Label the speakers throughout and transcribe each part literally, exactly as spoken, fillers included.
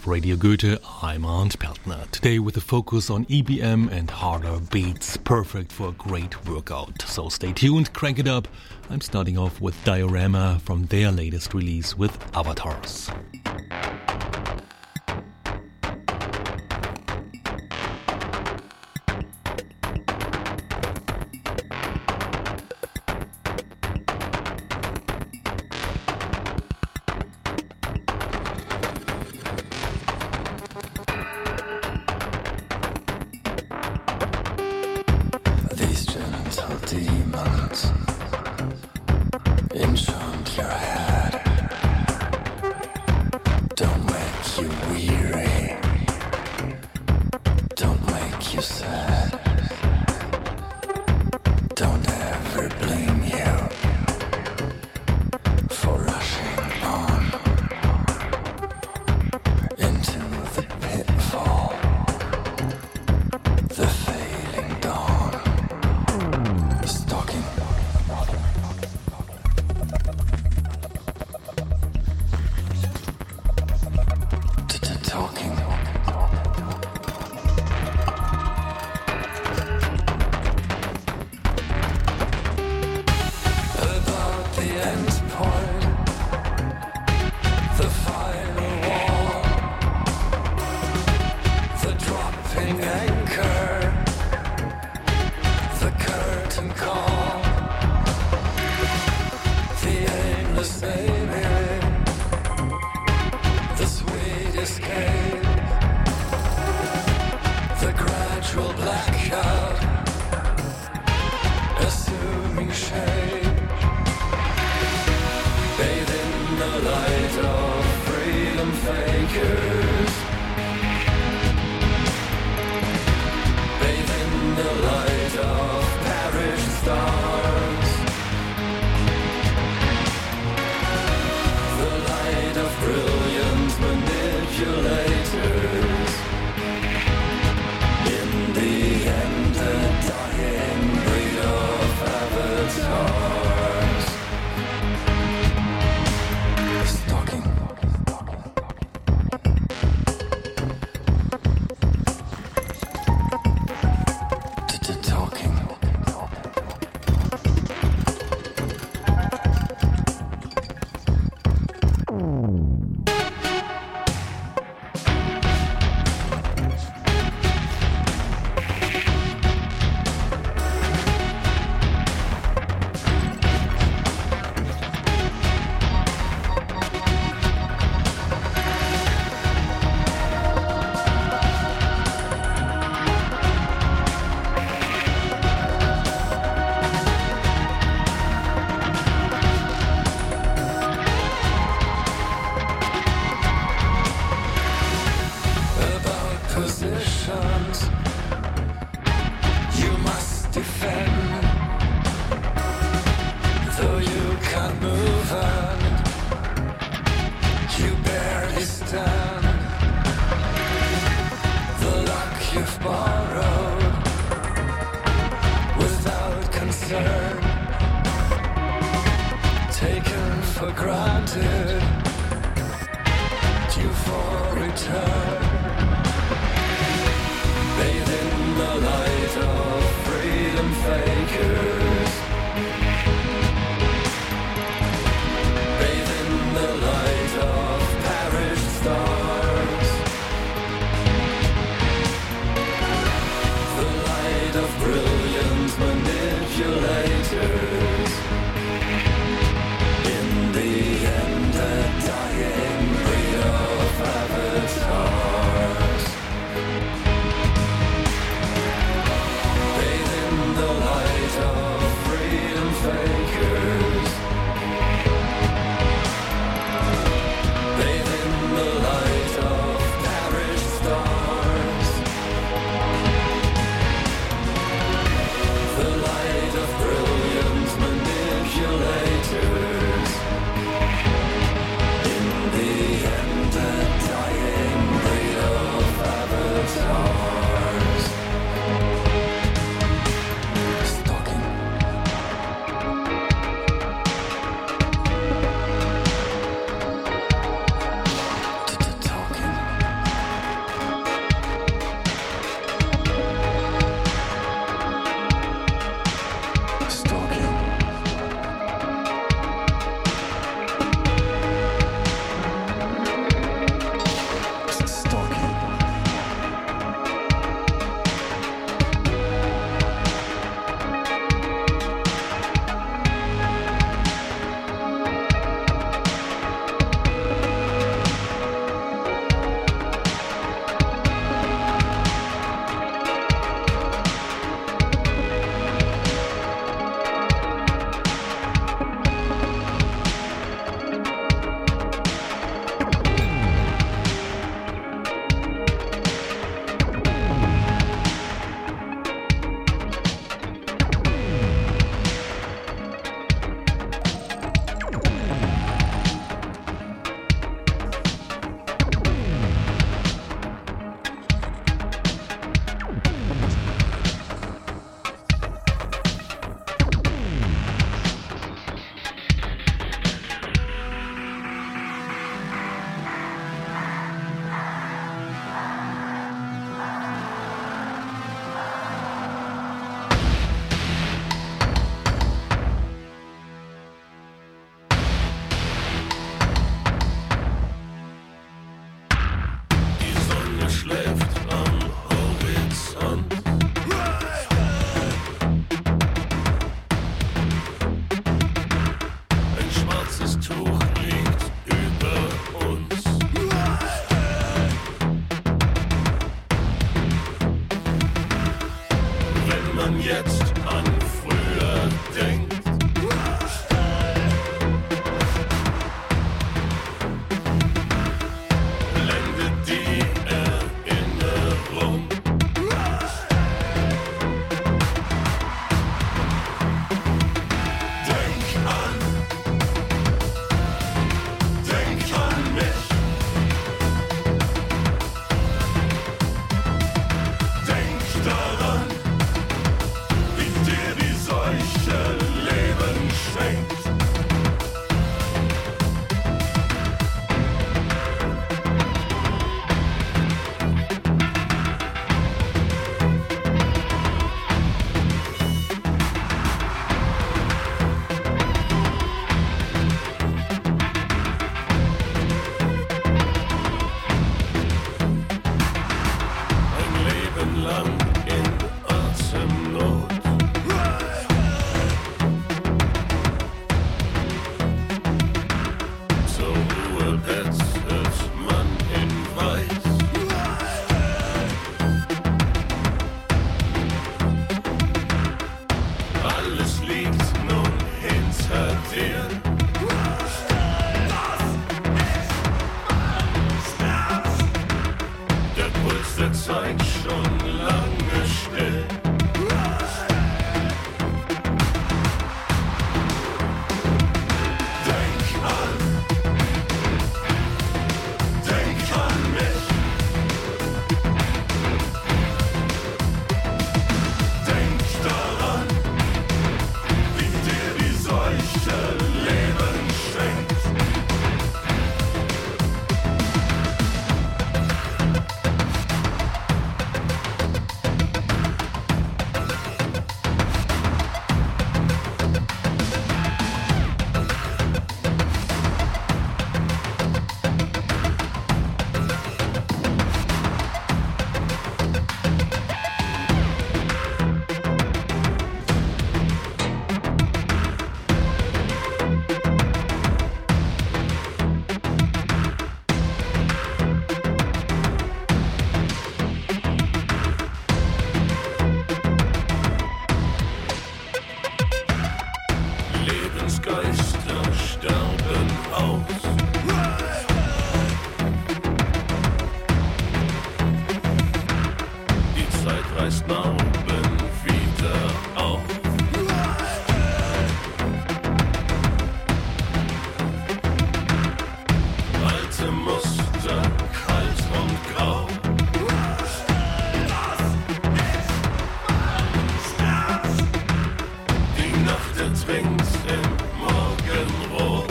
Speaker 1: Radio Goethe, I'm Arndt Peltner. Today with a focus on E B M and harder beats, perfect for a great workout. So stay tuned, crank it up. I'm starting off with Diorama from their latest release with Avatars.
Speaker 2: Demons enchant your head, don't make you weary, don't make you sad, don't ever blame you for rushing on into the pitfall, the failing dawn. Stalking. Talking. About the end point, the final wall, the dropping anchor, the curtain call, the aimless aiming, the sweet escape, the gradual blackout, assuming shape, bathe in the light of freedom fakers, bathe in the light of perished stars, the light of brilliant manipulators. In the end, a dying breed of avatars. Stalking. Talking. Positions you must defend, though you can't move and you barely stand. The luck you've borrowed without concern, taken for granted, due for return. They alte Zeit schon lange still. Denk an, denk an mich. Denk daran, wie dir die Seuche Leben schenkt. Lebensgeister sterben aus. Die Zeit reißt Narben wieder auf. Alte Muster, kalt und grau. Die Nacht ertrinkt im Morgenrot.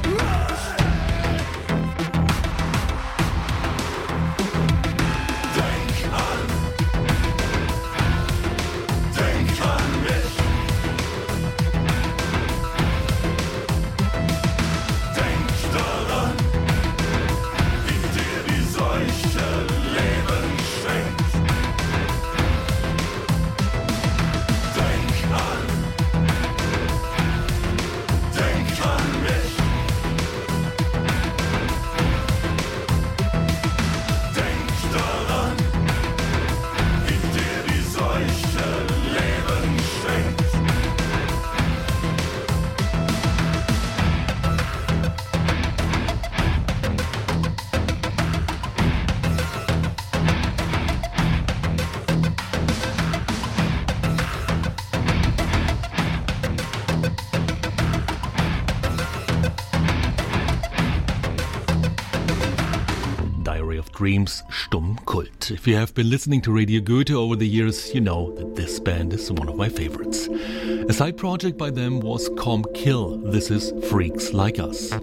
Speaker 2: Denk an, denk an mich. Denk daran, wie dir die Seuche Leben schenkt. Denk an, denk an mich. Denk daran, wie dir die Seuche Leben schenkt.
Speaker 1: Diary of Dreams, Stumm Kult. If you have been listening to Radio Goethe over the years, you know that this band is one of my favorites. A side project by them was Com Kill. This is Freaks Like Us.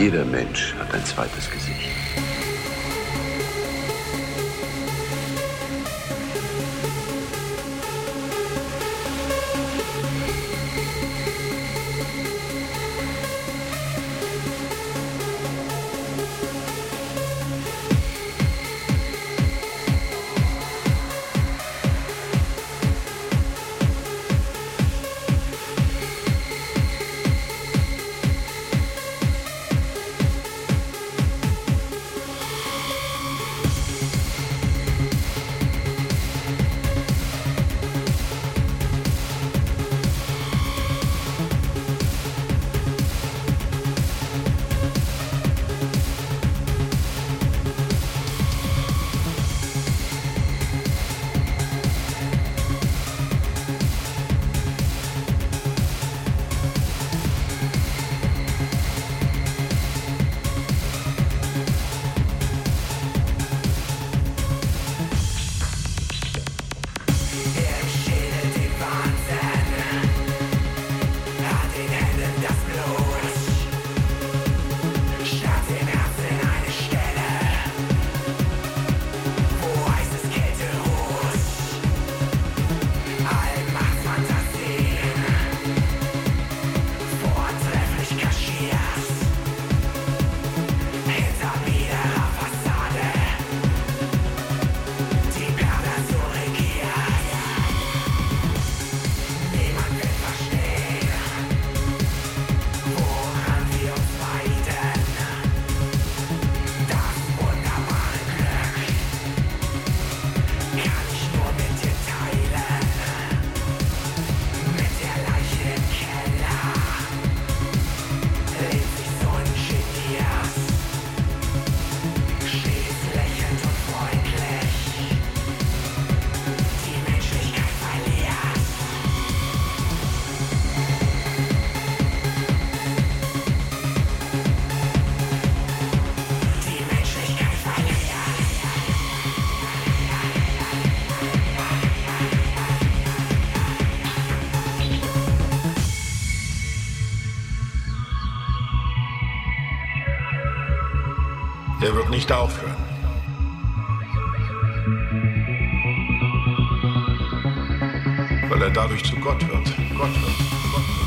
Speaker 3: Jeder Mensch hat ein zweites Gesicht.
Speaker 4: Er wird nicht aufhören. Weil er dadurch zu Gott wird. Gott wird. Gott wird.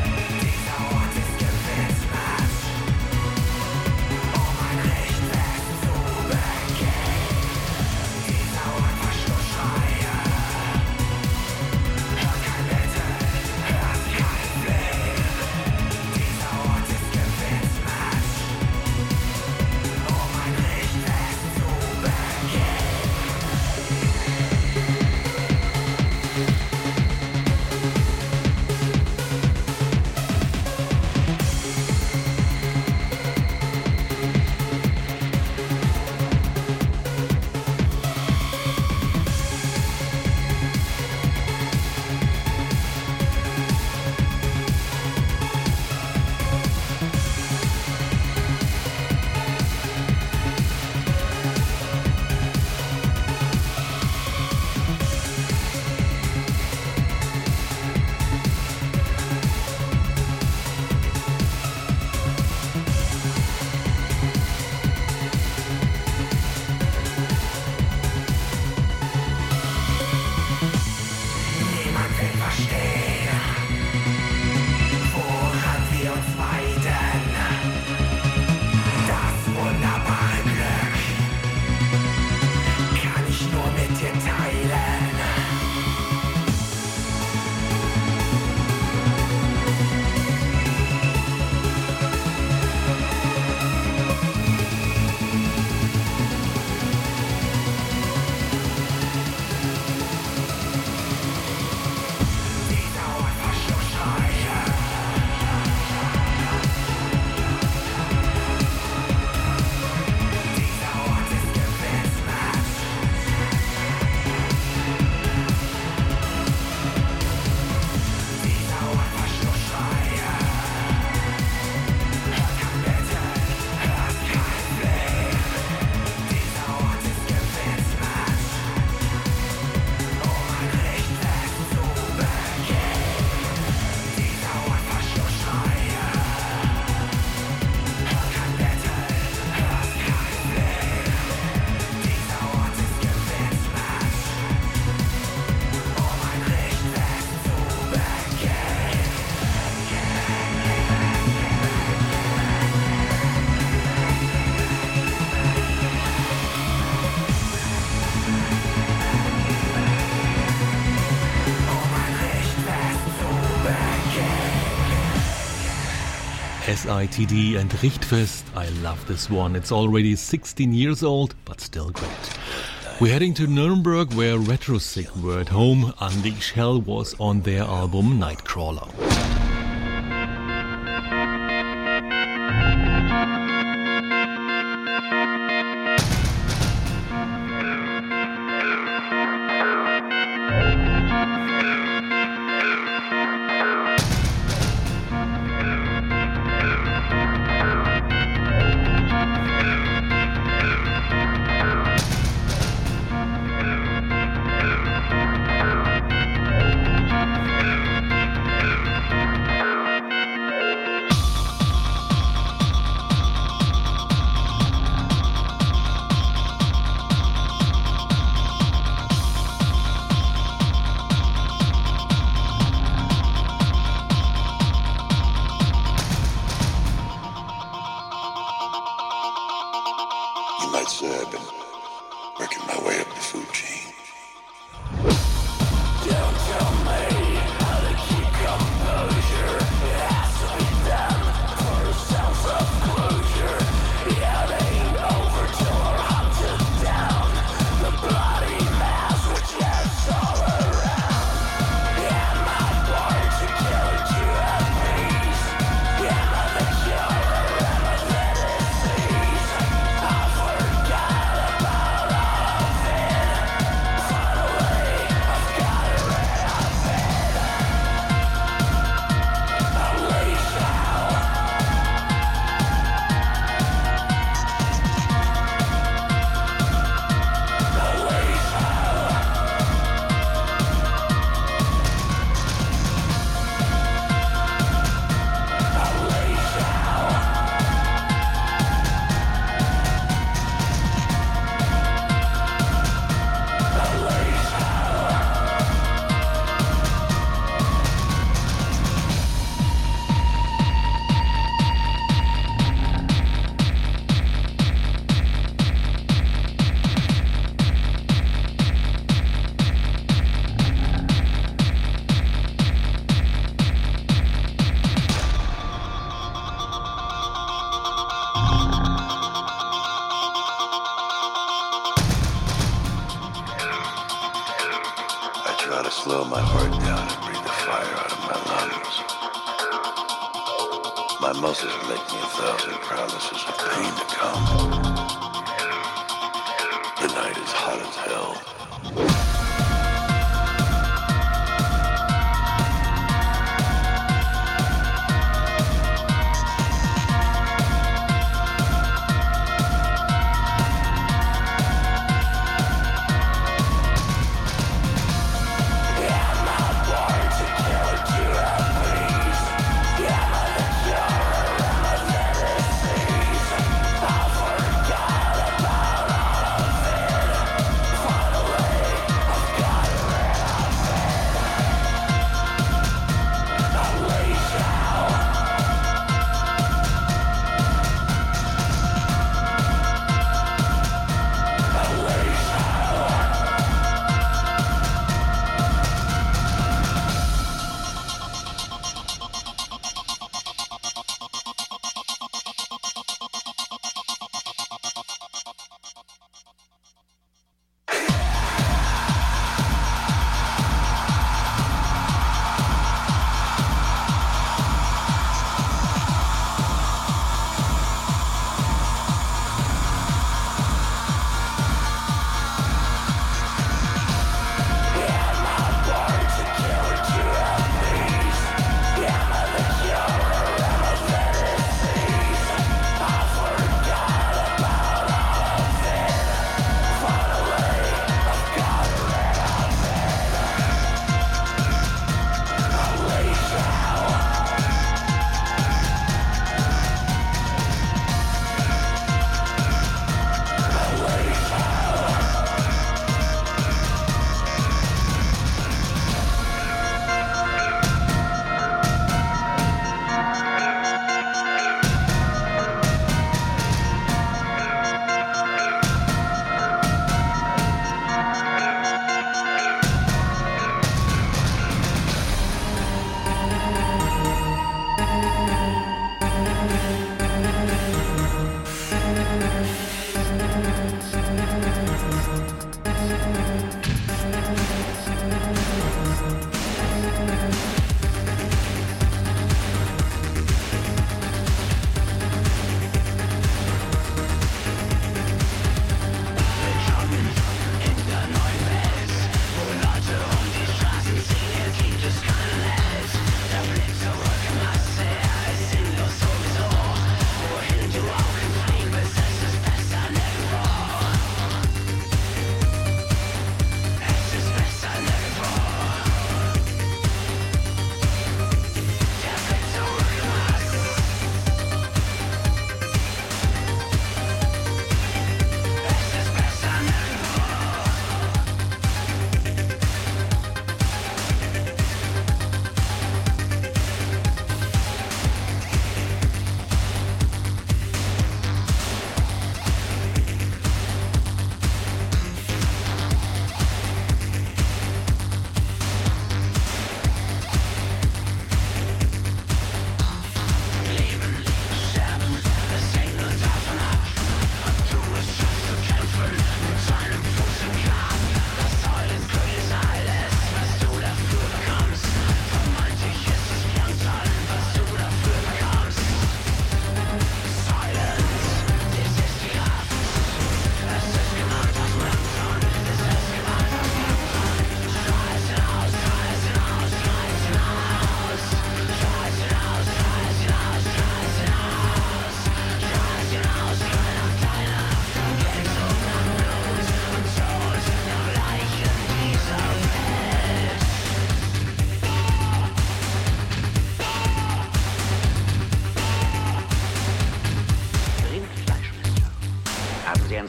Speaker 2: Oh mein Recht.
Speaker 1: S I T D and Richtfest. I love this one. It's already sixteen years old, but still great. We're heading to Nuremberg, where Retrosick were at home. Unleash Hell was on their album Nightcrawler.
Speaker 4: So I've been working my way up the food chain.
Speaker 2: Don't tell me how to keep composure. It has to be done for a sense of closure. Yeah, it ain't over till we're hunted down. The bloody mass which gets all around. Am I born to kill it to have peace? Am I the killer? Am I that it sees? I forgot about all of it. Finally, I've got it right off it. Unleash hell. Unleash hell. Unleash hell. Unleash hell.
Speaker 4: I try to slow my heart down and breathe the fire out of my lungs. My muscles make me a thousand promises of pain to come. The night is hot as hell.
Speaker 2: Am I born to kill it to have peace? Am I the killer? Am I that it sees? I forgot about all of it. Finally,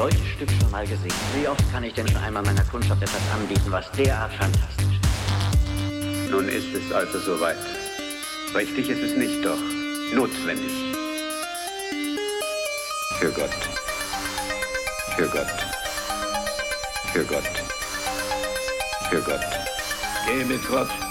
Speaker 5: solches Stück schon mal gesehen? Wie oft kann ich denn schon einmal meiner Kundschaft etwas anbieten, was derart fantastisch ist?
Speaker 3: Nun ist es also soweit. Richtig ist es nicht, doch notwendig. Für Gott. Für Gott. Für Gott. Für Gott. Geh mit Gott.